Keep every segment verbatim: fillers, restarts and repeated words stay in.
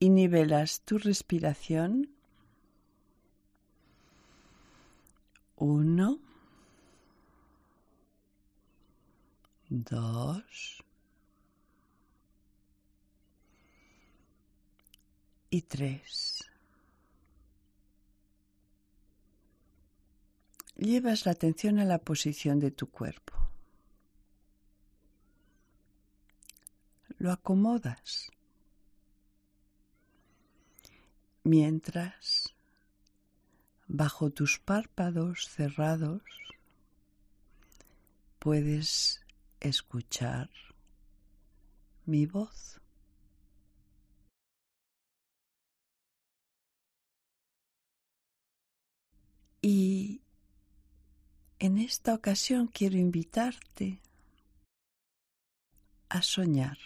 y nivelas tu respiración. Uno, dos y tres. Llevas la atención a la posición de tu cuerpo. Lo acomodas. Mientras, bajo tus párpados cerrados, puedes escuchar mi voz. Y en esta ocasión quiero invitarte a soñar.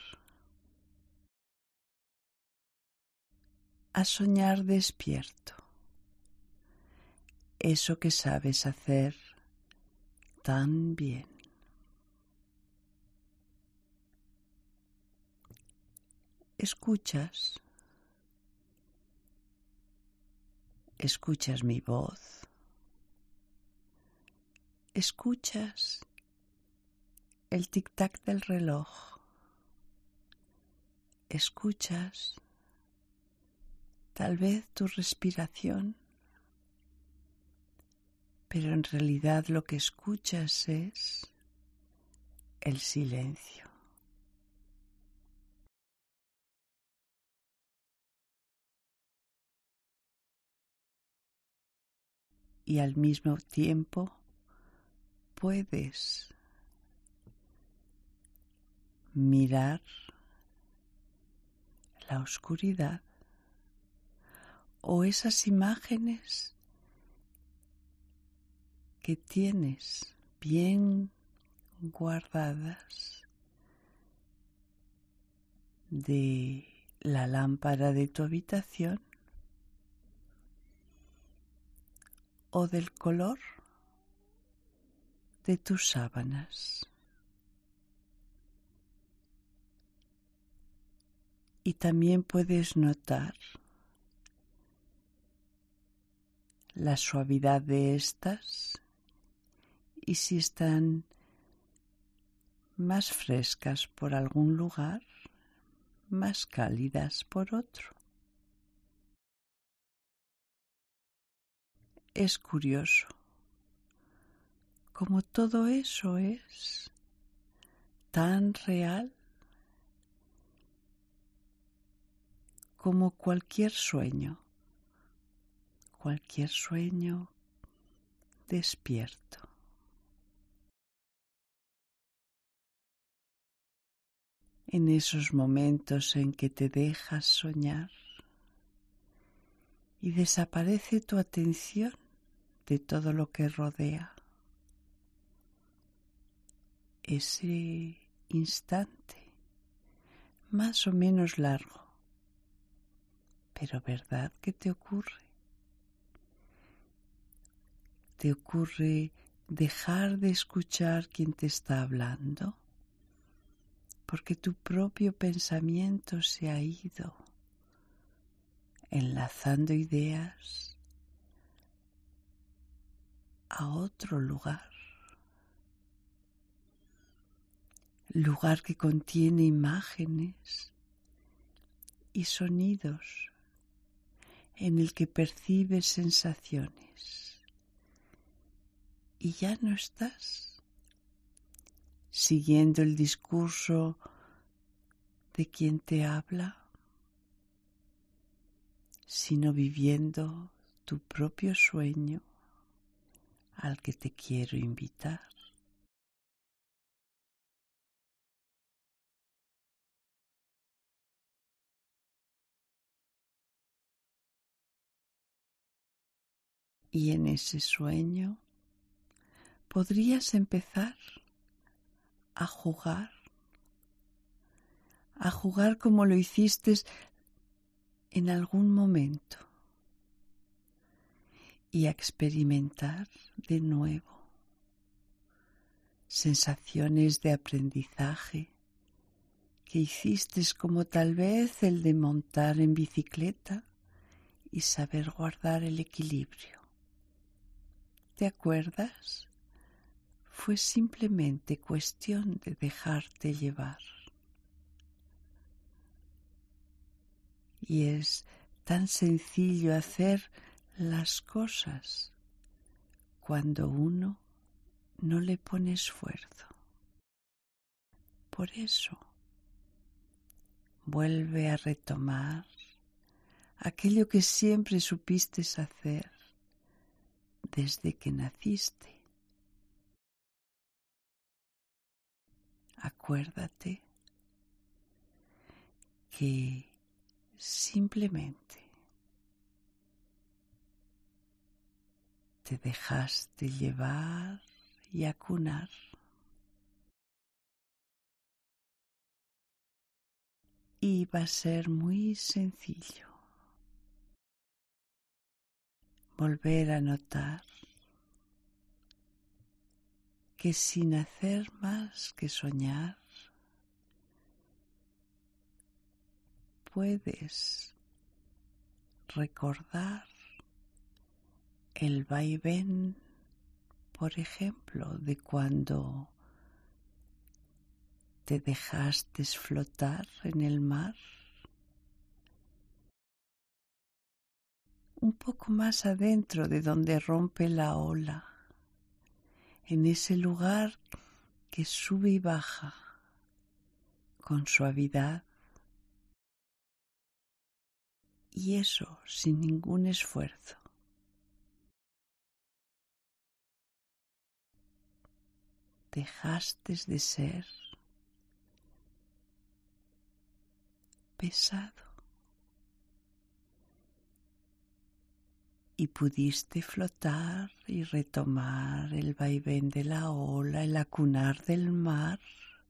A soñar despierto. Eso que sabes hacer tan bien. Escuchas. Escuchas mi voz. Escuchas el tic-tac del reloj. Escuchas tal vez tu respiración, pero en realidad lo que escuchas es el silencio. Y al mismo tiempo puedes mirar la oscuridad o esas imágenes que tienes bien guardadas de la lámpara de tu habitación o del color de tus sábanas. Y también puedes notar la suavidad de estas y si están más frescas por algún lugar, más cálidas por otro. Es curioso cómo todo eso es tan real como cualquier sueño, cualquier sueño despierto. En esos momentos en que te dejas soñar y desaparece tu atención de todo lo que rodea. Ese instante, más o menos largo, pero ¿verdad que te ocurre? ¿Te ocurre dejar de escuchar quien te está hablando? Porque tu propio pensamiento se ha ido enlazando ideas a otro lugar. Lugar que contiene imágenes y sonidos, en el que percibes sensaciones. Y ya no estás siguiendo el discurso de quien te habla, sino viviendo tu propio sueño al que te quiero invitar. Y en ese sueño podrías empezar a jugar, a jugar como lo hiciste en algún momento y a experimentar de nuevo sensaciones de aprendizaje que hiciste como tal vez el de montar en bicicleta y saber guardar el equilibrio. ¿Te acuerdas? Fue simplemente cuestión de dejarte llevar. Y es tan sencillo hacer las cosas cuando uno no le pone esfuerzo. Por eso, vuelve a retomar aquello que siempre supiste hacer desde que naciste. Acuérdate que simplemente te dejaste llevar y acunar. Y va a ser muy sencillo volver a notar que sin hacer más que soñar, puedes recordar el vaivén, por ejemplo, de cuando te dejaste flotar en el mar, un poco más adentro de donde rompe la ola, en ese lugar que sube y baja con suavidad, y eso sin ningún esfuerzo. Dejaste de ser pesado y pudiste flotar y retomar el vaivén de la ola, el acunar del mar,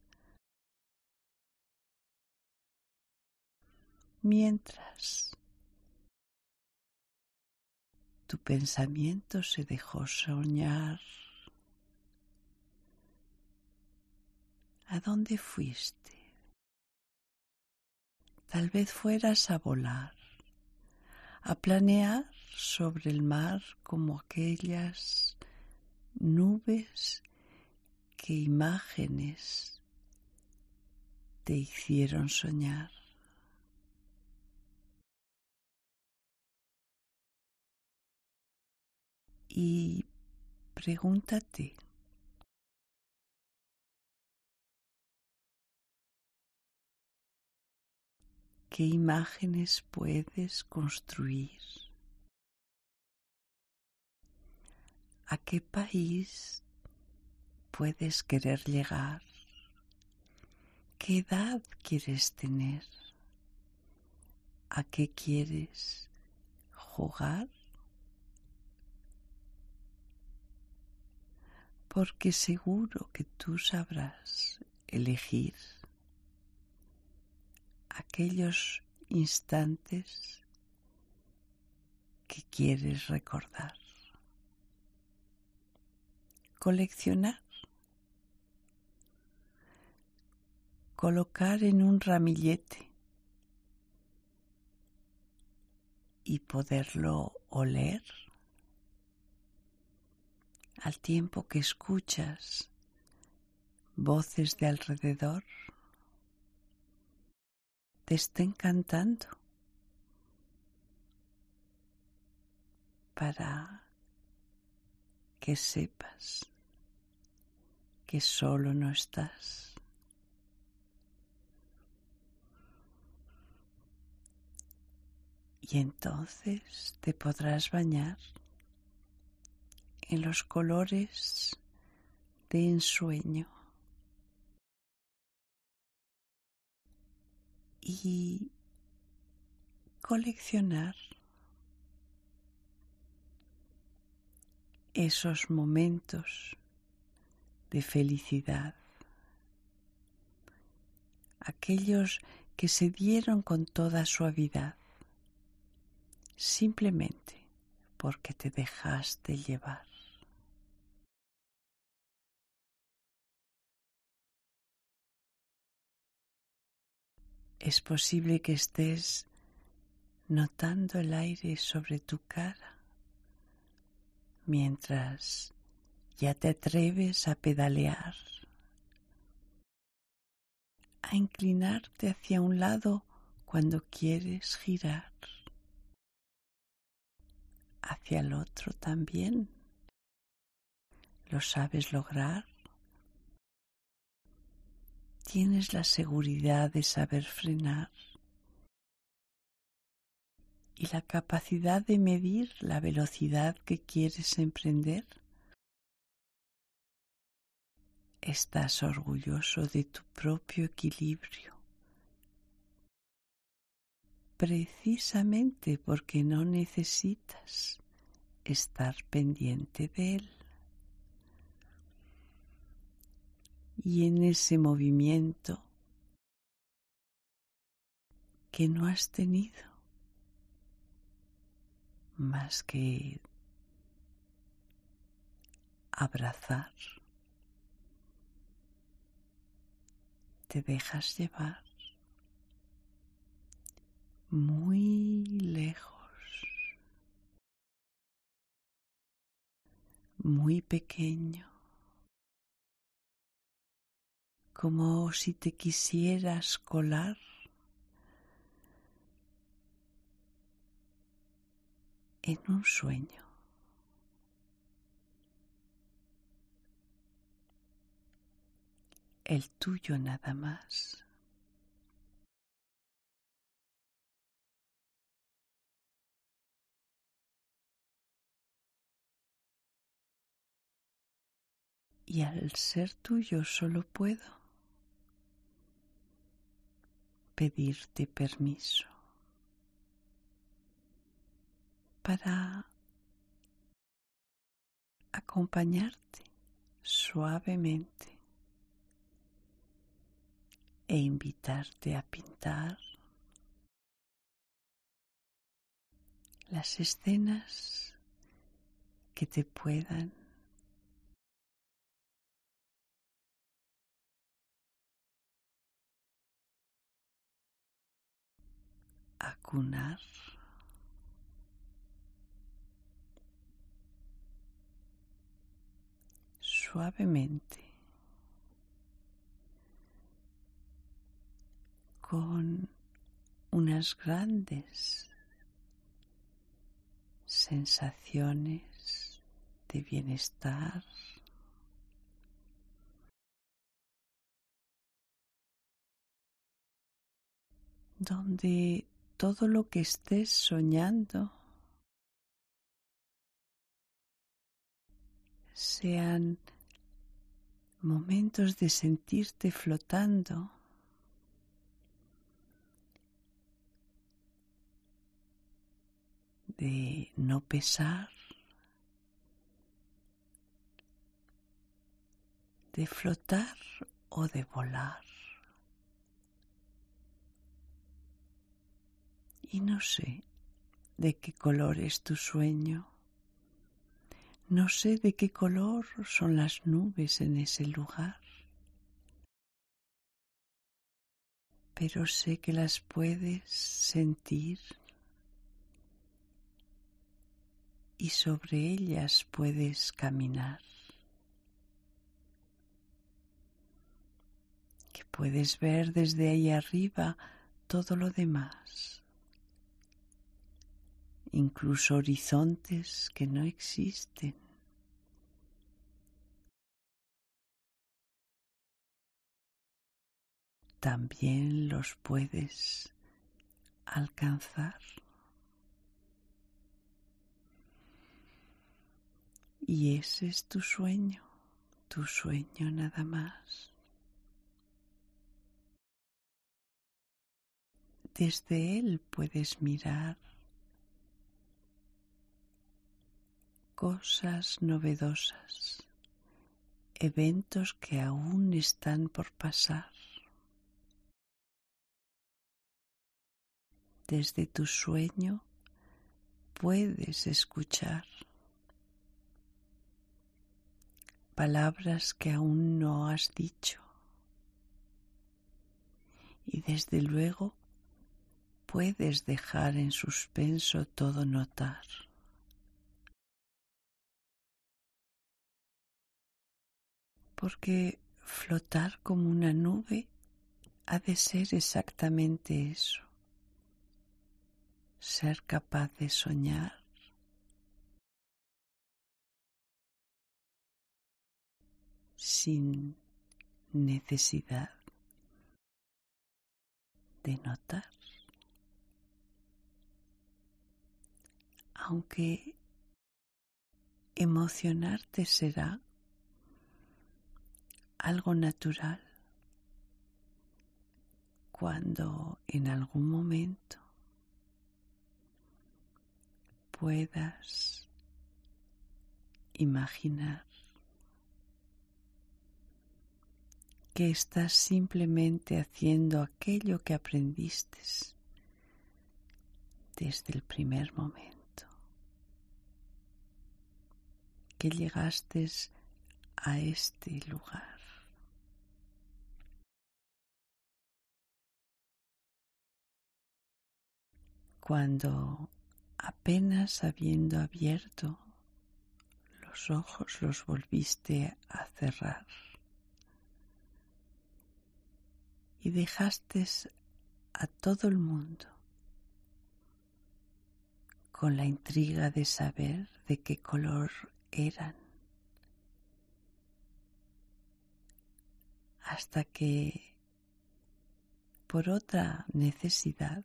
mientras tu pensamiento se dejó soñar. ¿A dónde fuiste? Tal vez fueras a volar, a planear sobre el mar como aquellas nubes que imágenes te hicieron soñar. Y pregúntate, ¿qué imágenes puedes construir? ¿A qué país puedes querer llegar? ¿Qué edad quieres tener? ¿A qué quieres jugar? Porque seguro que tú sabrás elegir aquellos instantes que quieres recordar. Coleccionar. Colocar en un ramillete y poderlo oler al tiempo que escuchas voces de alrededor. Te estén cantando para que sepas que solo no estás. Y entonces te podrás bañar en los colores de ensueño y coleccionar esos momentos de felicidad, aquellos que se dieron con toda suavidad, simplemente porque te dejaste llevar. Es posible que estés notando el aire sobre tu cara mientras ya te atreves a pedalear, a inclinarte hacia un lado cuando quieres girar, hacia el otro también. ¿Lo sabes lograr? ¿Tienes la seguridad de saber frenar y la capacidad de medir la velocidad que quieres emprender? ¿Estás orgulloso de tu propio equilibrio? Precisamente porque no necesitas estar pendiente de él. Y en ese movimiento que no has tenido más que abrazar, te dejas llevar muy lejos, muy pequeño, como si te quisieras colar en un sueño. El tuyo nada más. Y al ser tuyo solo puedo pedirte permiso para acompañarte suavemente e invitarte a pintar las escenas que te puedan acunar suavemente con unas grandes sensaciones de bienestar, donde todo lo que estés soñando sean momentos de sentirte flotando, de no pesar, de flotar o de volar. Y no sé de qué color es tu sueño, no sé de qué color son las nubes en ese lugar, pero sé que las puedes sentir y sobre ellas puedes caminar, que puedes ver desde ahí arriba todo lo demás, incluso horizontes que no existen. También los puedes alcanzar. Y ese es tu sueño, tu sueño nada más. Desde él puedes mirar cosas novedosas, eventos que aún están por pasar. Desde tu sueño puedes escuchar palabras que aún no has dicho Y desde luego puedes dejar en suspenso todo notar. Porque flotar como una nube ha de ser exactamente eso. Ser capaz de soñar sin necesidad de notar. Aunque emocionarte será algo natural cuando en algún momento puedas imaginar que estás simplemente haciendo aquello que aprendiste desde el primer momento, que llegaste a este lugar. Cuando apenas habiendo abierto los ojos los volviste a cerrar y dejaste a todo el mundo con la intriga de saber de qué color eran, hasta que por otra necesidad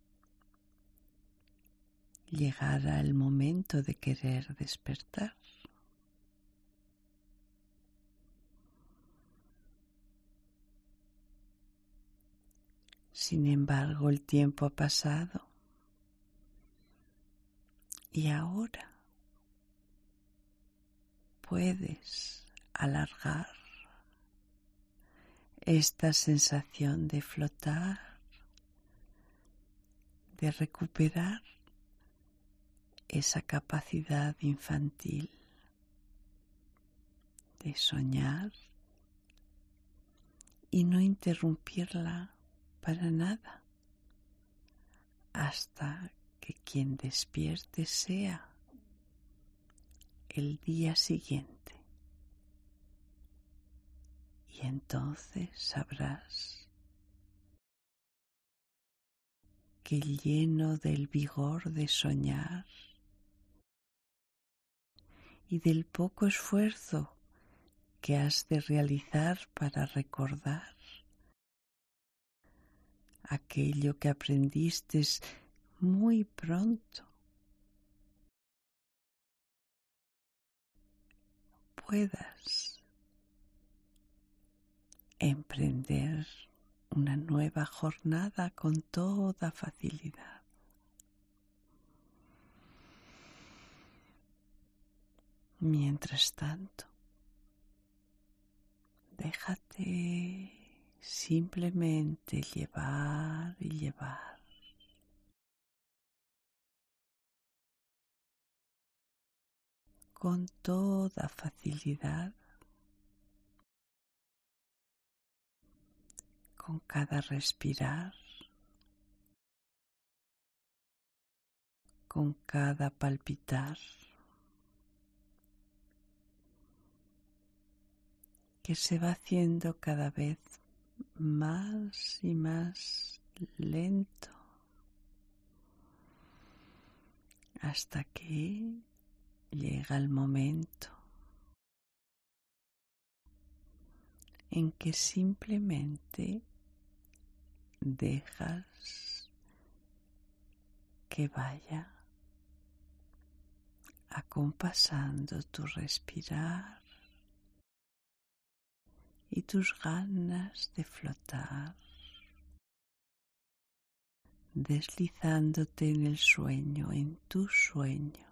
llegara el momento de querer despertar. Sin embargo, el tiempo ha pasado y ahora puedes alargar esta sensación de flotar, de recuperar esa capacidad infantil de soñar y no interrumpirla para nada hasta que quien despierte sea el día siguiente. Y entonces sabrás que lleno del vigor de soñar y del poco esfuerzo que has de realizar para recordar aquello que aprendiste muy pronto, puedas emprender una nueva jornada con toda facilidad. Mientras tanto, déjate simplemente llevar y llevar con toda facilidad, con cada respirar, con cada palpitar, que se va haciendo cada vez más y más lento hasta que llega el momento en que simplemente dejas que vaya acompasando tu respirar y tus ganas de flotar, deslizándote en el sueño, en tu sueño,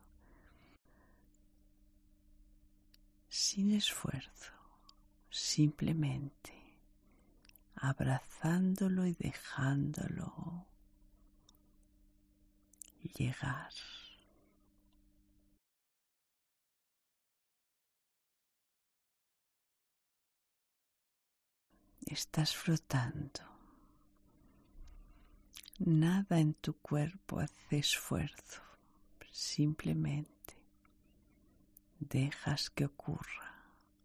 sin esfuerzo, simplemente abrazándolo y dejándolo llegar. Estás flotando Nada en tu cuerpo hace esfuerzo, simplemente dejas que ocurra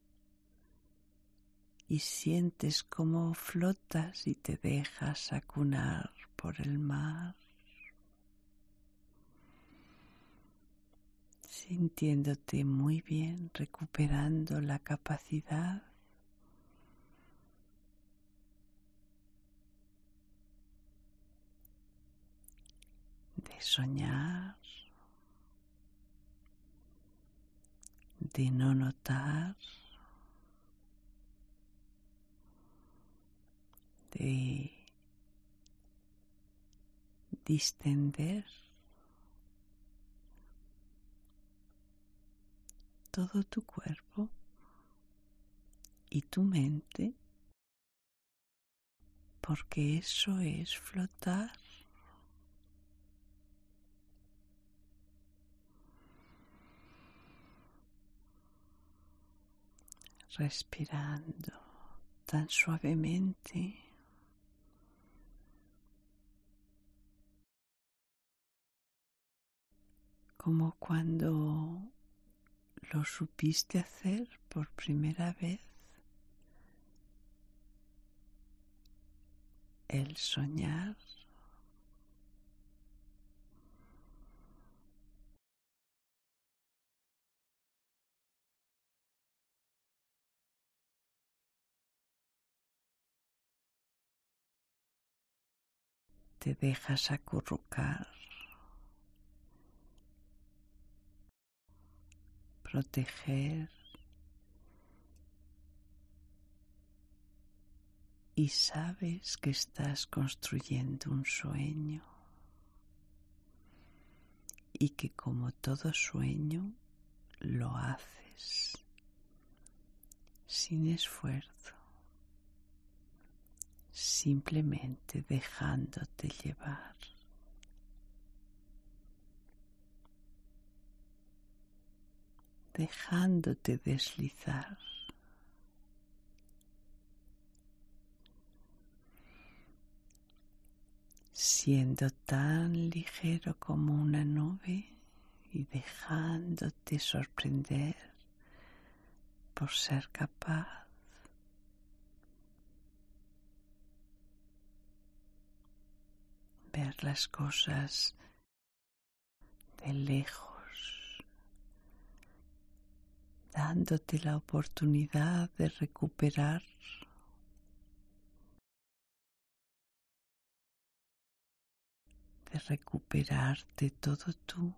y sientes cómo flotas y te dejas acunar por el mar, sintiéndote muy bien, recuperando la capacidad de soñar, de no notar, de distender todo tu cuerpo y tu mente, porque eso es flotar. Respirando tan suavemente como cuando lo supiste hacer por primera vez. El soñar te dejas acurrucar, proteger y sabes que estás construyendo un sueño y que como todo sueño lo haces sin esfuerzo, simplemente dejándote llevar. Dejándote deslizar. Siendo tan ligero como una nube y dejándote sorprender por ser capaz de ver las cosas de lejos, dándote la oportunidad de recuperar de recuperarte todo tú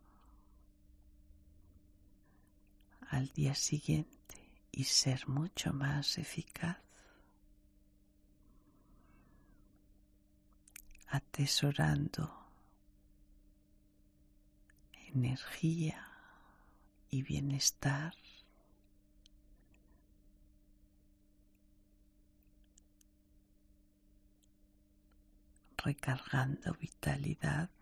al día siguiente y ser mucho más eficaz, atesorando energía y bienestar, recargando vitalidad